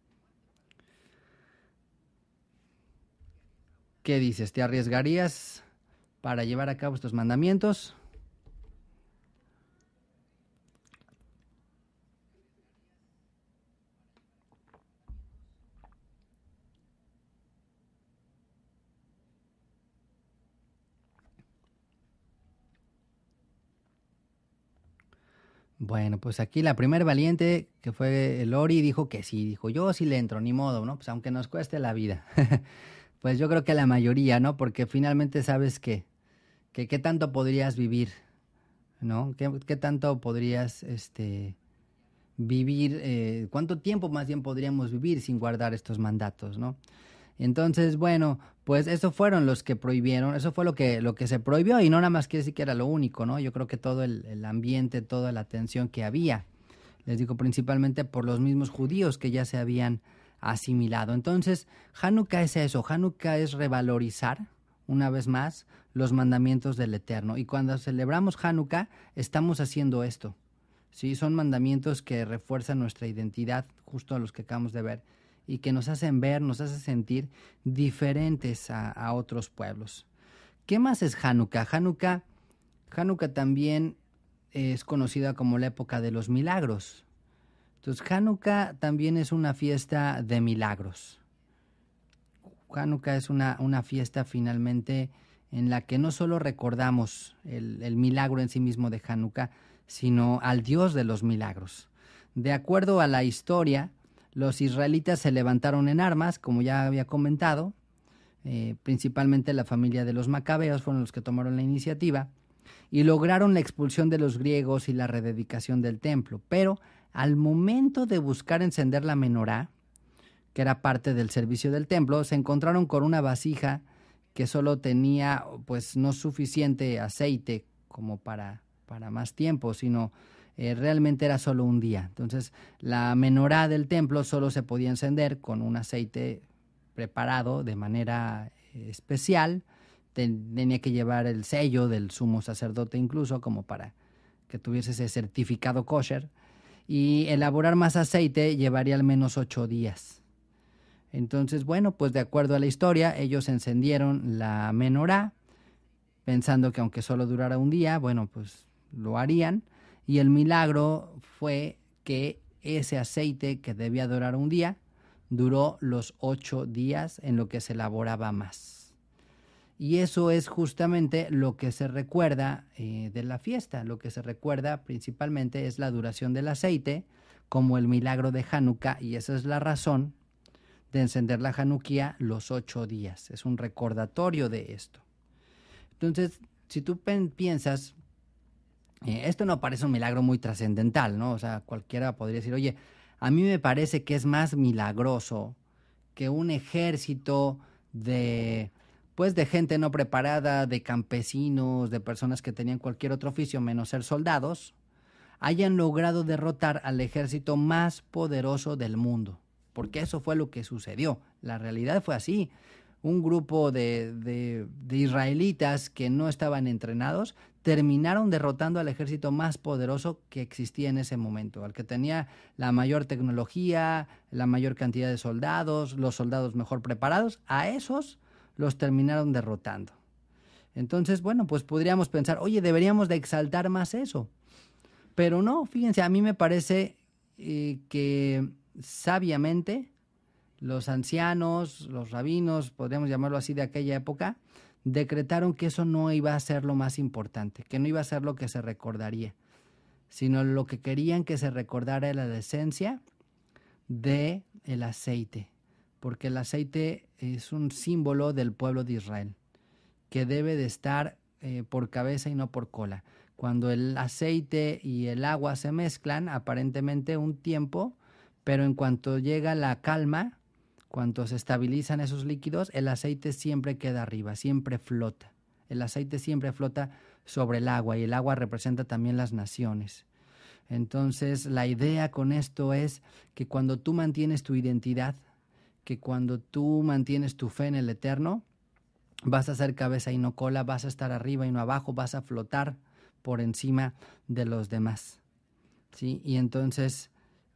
¿Qué dices? ¿Te arriesgarías para llevar a cabo estos mandamientos? Bueno, pues aquí la primer valiente, que fue el Ori, dijo que sí, dijo, yo sí le entro, ni modo, ¿no? Pues aunque nos cueste la vida. Pues yo creo que la mayoría, ¿no? Porque finalmente sabes que qué tanto podrías vivir, ¿no? ¿Qué tanto podrías vivir? ¿Cuánto tiempo más bien podríamos vivir sin guardar estos mandatos, ¿no? Entonces, bueno, pues eso fueron los que prohibieron, eso fue lo que se prohibió y no nada más quiere decir que era lo único, ¿no? Yo creo que todo el ambiente, toda la tensión que había, les digo principalmente por los mismos judíos que ya se habían asimilado. Entonces, Hanukkah es eso, Hanukkah es revalorizar una vez más los mandamientos del Eterno. Y cuando celebramos Hanukkah, estamos haciendo esto. Sí, son mandamientos que refuerzan nuestra identidad, justo a los que acabamos de ver, y que nos hacen ver, nos hacen sentir diferentes a otros pueblos. ¿Qué más es Hanukkah? Hanukkah también es conocida como la época de los milagros. Entonces, Hanukkah también es una fiesta de milagros. Hanukkah es una fiesta finalmente en la que no solo recordamos el milagro en sí mismo de Hanukkah, sino al Dios de los milagros. De acuerdo a la historia, los israelitas se levantaron en armas, como ya había comentado, principalmente la familia de los macabeos fueron los que tomaron la iniciativa, y lograron la expulsión de los griegos y la rededicación del templo. Pero al momento de buscar encender la menorá, que era parte del servicio del templo, se encontraron con una vasija que solo tenía pues no suficiente aceite como para más tiempo, sino realmente era solo un día. Entonces la menorá del templo solo se podía encender con un aceite preparado de manera especial. Tenía que llevar el sello del sumo sacerdote incluso como para que tuviese ese certificado kosher, y elaborar más aceite llevaría al menos 8 días. Entonces, bueno, pues de acuerdo a la historia, ellos encendieron la menorá, pensando que aunque solo durara un día, bueno, pues lo harían. Y el milagro fue que ese aceite que debía durar un día, duró los 8 días en lo que se elaboraba más. Y eso es justamente lo que se recuerda de la fiesta. Lo que se recuerda principalmente es la duración del aceite, como el milagro de Hanukkah, y esa es la razón de encender la Hanukkah los 8 días. Es un recordatorio de esto. Entonces, si tú piensas, esto no parece un milagro muy trascendental, ¿no? O sea, cualquiera podría decir, oye, a mí me parece que es más milagroso que un ejército de, pues, de gente no preparada, de campesinos, de personas que tenían cualquier otro oficio menos ser soldados, hayan logrado derrotar al ejército más poderoso del mundo. Porque eso fue lo que sucedió. La realidad fue así. Un grupo de israelitas que no estaban entrenados terminaron derrotando al ejército más poderoso que existía en ese momento, al que tenía la mayor tecnología, la mayor cantidad de soldados, los soldados mejor preparados. A esos los terminaron derrotando. Entonces, bueno, pues podríamos pensar, oye, deberíamos de exaltar más eso. Pero no, fíjense, a mí me parece que sabiamente los ancianos, los rabinos, podríamos llamarlo así, de aquella época, decretaron que eso no iba a ser lo más importante, que no iba a ser lo que se recordaría, sino lo que querían que se recordara era la esencia del aceite, porque el aceite es un símbolo del pueblo de Israel, que debe de estar por cabeza y no por cola. Cuando el aceite y el agua se mezclan, aparentemente un tiempo, pero en cuanto llega la calma, cuando se estabilizan esos líquidos, el aceite siempre queda arriba, siempre flota. El aceite siempre flota sobre el agua y el agua representa también las naciones. Entonces, la idea con esto es que cuando tú mantienes tu identidad, que cuando tú mantienes tu fe en el Eterno, vas a ser cabeza y no cola, vas a estar arriba y no abajo, vas a flotar por encima de los demás, ¿sí? Y entonces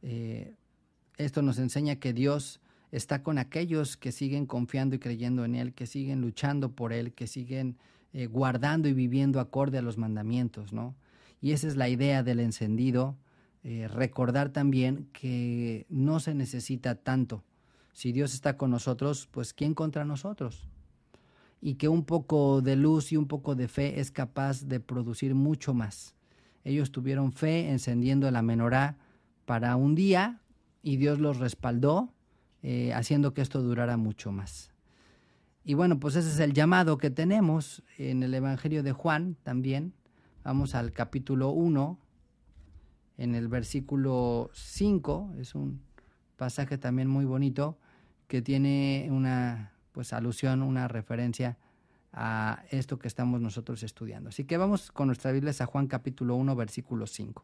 esto nos enseña que Dios está con aquellos que siguen confiando y creyendo en Él, que siguen luchando por Él, que siguen guardando y viviendo acorde a los mandamientos, ¿no? Y esa es la idea del encendido, recordar también que no se necesita tanto. Si Dios está con nosotros, pues ¿quién contra nosotros? Y que un poco de luz y un poco de fe es capaz de producir mucho más. Ellos tuvieron fe encendiendo la menorá para un día y Dios los respaldó, haciendo que esto durara mucho más. Y bueno, pues ese es el llamado que tenemos en el Evangelio de Juan también. Vamos al capítulo 1, en el versículo 5, es un pasaje también muy bonito que tiene una pues alusión, una referencia a esto que estamos nosotros estudiando. Así que vamos con nuestra Biblia a Juan capítulo 1, versículo 5.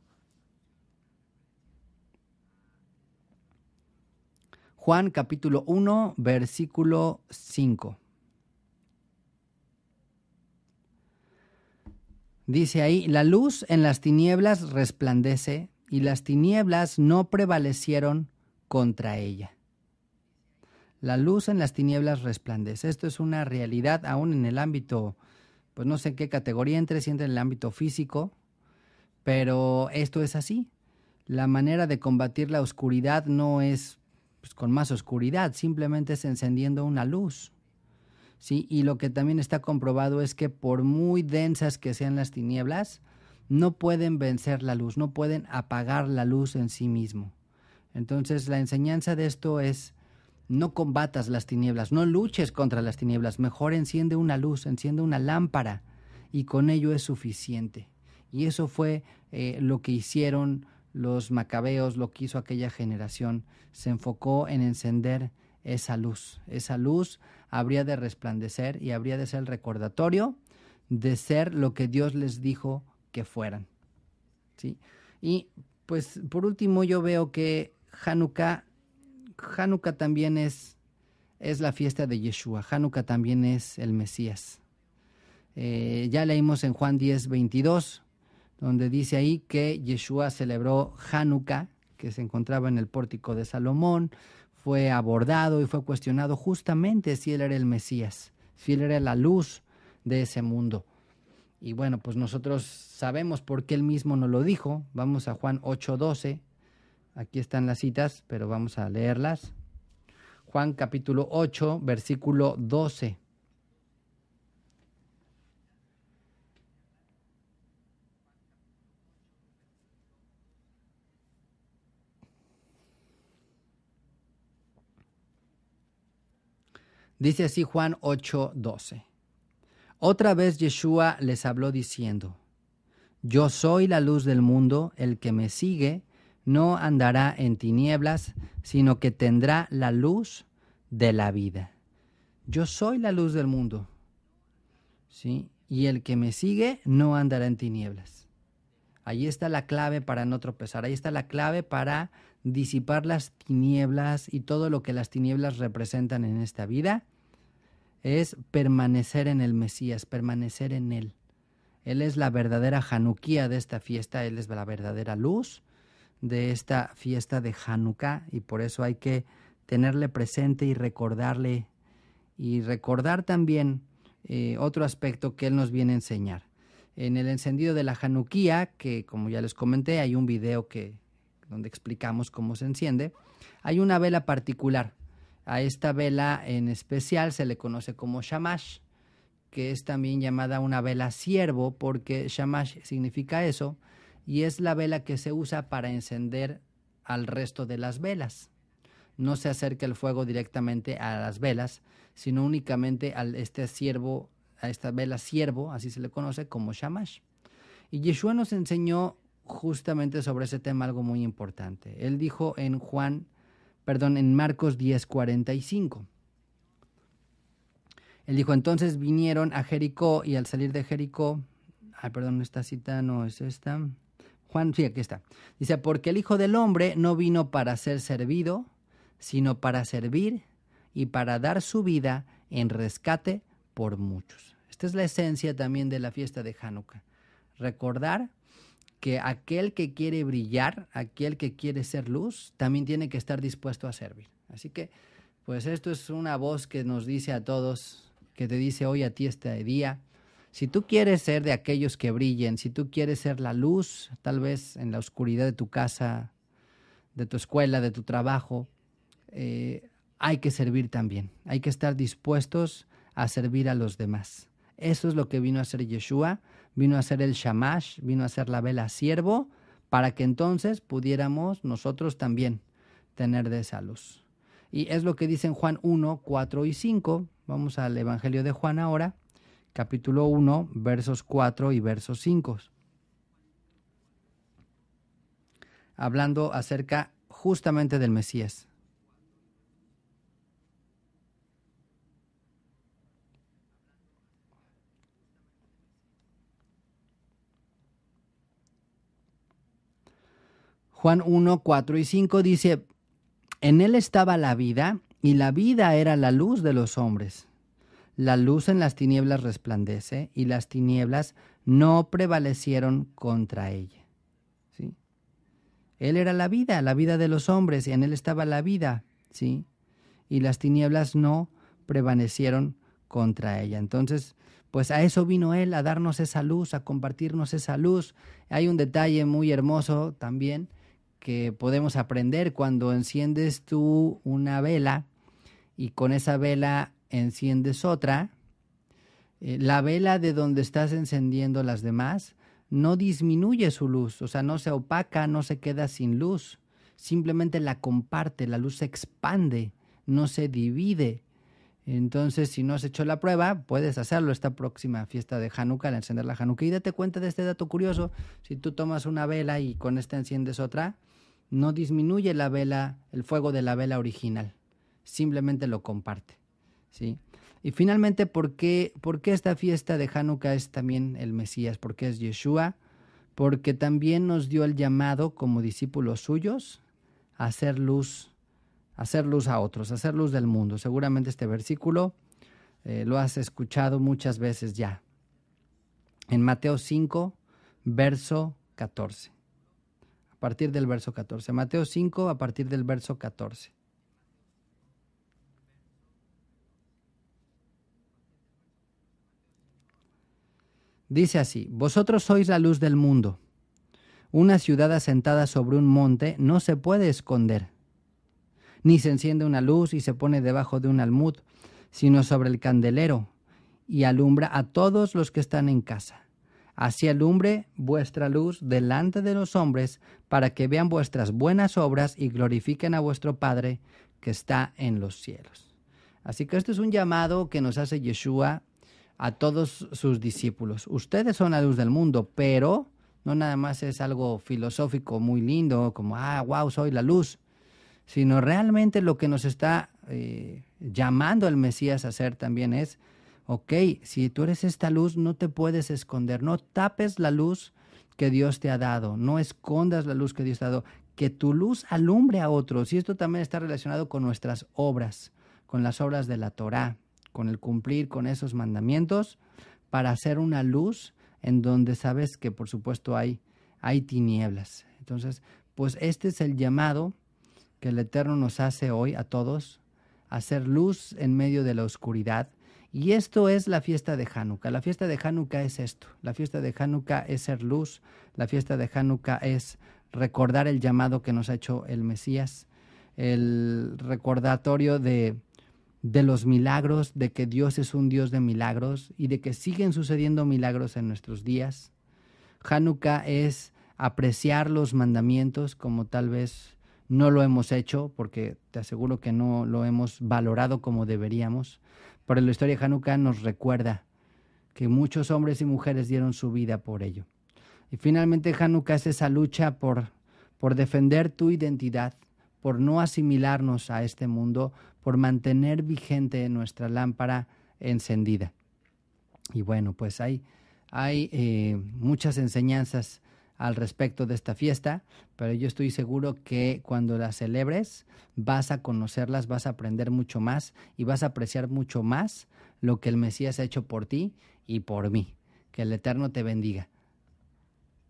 Juan capítulo 1, versículo 5. Dice ahí, la luz en las tinieblas resplandece y las tinieblas no prevalecieron contra ella. La luz en las tinieblas resplandece. Esto es una realidad aún en el ámbito, pues no sé en qué categoría entre, si entra en el ámbito físico, pero esto es así. La manera de combatir la oscuridad no es pues, con más oscuridad, simplemente es encendiendo una luz. ¿Sí? Y lo que también está comprobado es que por muy densas que sean las tinieblas, no pueden vencer la luz, no pueden apagar la luz en sí mismo. Entonces la enseñanza de esto es: no combatas las tinieblas, no luches contra las tinieblas, mejor enciende una luz, enciende una lámpara y con ello es suficiente. Y eso fue lo que hicieron los macabeos, lo que hizo aquella generación. Se enfocó en encender esa luz. Esa luz habría de resplandecer y habría de ser el recordatorio de ser lo que Dios les dijo que fueran, ¿sí? Y pues por último yo veo que Hanukkah también es la fiesta de Yeshua. Hanukkah también es el Mesías. Ya leímos en Juan 10, 22, donde dice ahí que Yeshua celebró Hanukkah, que se encontraba en el pórtico de Salomón, fue abordado y fue cuestionado justamente si él era el Mesías, si él era la luz de ese mundo. Y bueno, pues nosotros sabemos por qué él mismo nos lo dijo. Vamos a Juan 8:12. Aquí están las citas, pero vamos a leerlas. Juan capítulo 8, versículo 12. Dice así Juan 8, 12. Otra vez Yeshua les habló diciendo: Yo soy la luz del mundo, el que me sigue no andará en tinieblas, sino que tendrá la luz de la vida. Yo soy la luz del mundo, ¿sí? Y el que me sigue no andará en tinieblas. Ahí está la clave para no tropezar, ahí está la clave para disipar las tinieblas y todo lo que las tinieblas representan en esta vida, es permanecer en el Mesías, permanecer en Él. Él es la verdadera Hanukkah de esta fiesta, Él es la verdadera luz de esta fiesta de Hanukkah, y por eso hay que tenerle presente y recordarle, y recordar también otro aspecto que Él nos viene a enseñar. En el encendido de la Hanukkah, que como ya les comenté, hay un video donde explicamos cómo se enciende, hay una vela particular. A esta vela en especial se le conoce como Shamash, que es también llamada una vela siervo, porque Shamash significa eso, y es la vela que se usa para encender al resto de las velas. No se acerca el fuego directamente a las velas, sino únicamente a esta vela siervo, así se le conoce como Shamash. Y Yeshua nos enseñó justamente sobre ese tema algo muy importante. Él dijo en Marcos 10:45. Él dijo: entonces vinieron a Jericó, y al salir de Jericó, esta cita no es esta. Juan, sí, aquí está. Dice: porque el Hijo del Hombre no vino para ser servido, sino para servir y para dar su vida en rescate por muchos. Esta es la esencia también de la fiesta de Hanukkah. Recordar que aquel que quiere brillar, aquel que quiere ser luz, también tiene que estar dispuesto a servir. Así que, pues esto es una voz que nos dice a todos, que te dice hoy a ti este día: si tú quieres ser de aquellos que brillen, si tú quieres ser la luz, tal vez en la oscuridad de tu casa, de tu escuela, de tu trabajo, hay que servir también. Hay que estar dispuestos a servir a los demás. Eso es lo que vino a hacer Yeshua. Vino a ser el Shamash, vino a ser la vela siervo, para que entonces pudiéramos nosotros también tener de esa luz. Y es lo que dice en Juan 1, 4 y 5. Vamos al Evangelio de Juan ahora, capítulo 1, versos 4 y versos 5. Hablando acerca justamente del Mesías. Juan 1, 4 y 5 dice: en él estaba la vida, y la vida era la luz de los hombres. La luz en las tinieblas resplandece, y las tinieblas no prevalecieron contra ella. ¿Sí? Él era la vida de los hombres, y en él estaba la vida, ¿sí? Y las tinieblas no prevalecieron contra ella. Entonces, pues a eso vino Él, a darnos esa luz, a compartirnos esa luz. Hay un detalle muy hermoso también que podemos aprender cuando enciendes tú una vela y con esa vela enciendes otra. La vela de donde estás encendiendo las demás no disminuye su luz, o sea, no se opaca, no se queda sin luz, simplemente la comparte, la luz se expande, no se divide. Entonces, si no has hecho la prueba, puedes hacerlo esta próxima fiesta de Hanukkah, al encender la Hanukkah. Y date cuenta de este dato curioso: si tú tomas una vela y con esta enciendes otra, no disminuye la vela, el fuego de la vela original, simplemente lo comparte, ¿sí? Y finalmente, ¿por qué esta fiesta de Hanukkah es también el Mesías? ¿Por qué es Yeshua? Porque también nos dio el llamado como discípulos suyos a hacer luz a otros, a hacer luz del mundo. Seguramente este versículo lo has escuchado muchas veces ya. En Mateo 5, verso 14. A partir del verso 14. Mateo 5, a partir del verso 14. Dice así: vosotros sois la luz del mundo. Una ciudad asentada sobre un monte no se puede esconder, ni se enciende una luz y se pone debajo de un almud, sino sobre el candelero, y alumbra a todos los que están en casa. Así alumbre vuestra luz delante de los hombres, para que vean vuestras buenas obras y glorifiquen a vuestro Padre que está en los cielos. Así que esto es un llamado que nos hace Yeshua a todos sus discípulos. Ustedes son la luz del mundo, pero no nada más es algo filosófico muy lindo, como, wow, soy la luz, sino realmente lo que nos está llamando el Mesías a hacer también es, ok, si tú eres esta luz, no te puedes esconder, no tapes la luz que Dios te ha dado, no escondas la luz que Dios te ha dado, que tu luz alumbre a otros. Y esto también está relacionado con nuestras obras, con las obras de la Torá, con el cumplir con esos mandamientos para hacer una luz en donde sabes que por supuesto hay tinieblas. Entonces, pues este es el llamado que el Eterno nos hace hoy a todos, a hacer luz en medio de la oscuridad. Y esto es la fiesta de Hanukkah. La fiesta de Hanukkah es esto. La fiesta de Hanukkah es ser luz. La fiesta de Hanukkah es recordar el llamado que nos ha hecho el Mesías, el recordatorio de los milagros, de que Dios es un Dios de milagros y de que siguen sucediendo milagros en nuestros días. Hanukkah es apreciar los mandamientos como tal vez no lo hemos hecho, porque te aseguro que no lo hemos valorado como deberíamos. Pero la historia de Hanukkah nos recuerda que muchos hombres y mujeres dieron su vida por ello. Y finalmente Hanukkah es esa lucha por defender tu identidad, por no asimilarnos a este mundo, por mantener vigente nuestra lámpara encendida. Y bueno, pues hay muchas enseñanzas al respecto de esta fiesta, pero yo estoy seguro que cuando la celebres vas a conocerlas, vas a aprender mucho más y vas a apreciar mucho más lo que el Mesías ha hecho por ti y por mí. Que el Eterno te bendiga.